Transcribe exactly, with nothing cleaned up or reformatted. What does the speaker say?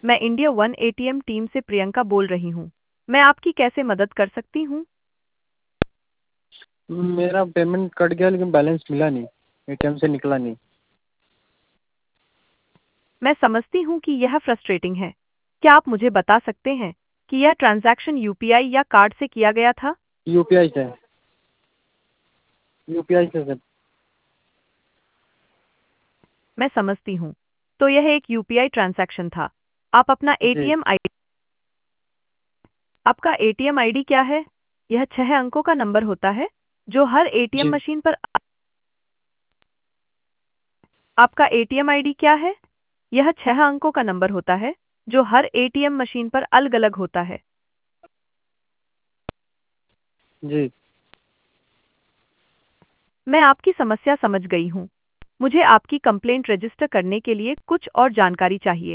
मैं India one ATM team से प्रियंका बोल रही हूँ। मैं आपकी कैसे मदद कर सकती हूँ? मेरा पेमेंट कट गया लेकिन बैलेंस मिला नहीं, एटीएम से निकला नहीं। मैं समझती हूँ कि यह फ्रस्ट्रेटिंग है। क्या आप मुझे बता सकते हैं कि यह ट्रांजैक्शन यूपीआई या कार्ड से किया गया था? यूपीआई से यूपीआई से सर। मैं समझती हूँ। तो यह एक यूपीआई ट्रांजैक्शन था। आप अपना जी एटीएम आई आपका एटीएम आईडी क्या है? यह छह अंकों का नंबर होता है जो हर एटीएम जी मशीन पर आपका एटीएम आईडी क्या है? यह छह अंकों का नंबर होता है जो हर एटीएम मशीन पर अलग-अलग होता है। जी मैं आपकी समस्या समझ गई हूँ। मुझे आपकी कंप्लेंट रजिस्टर करने के लिए कुछ और जानकारी चाहिए।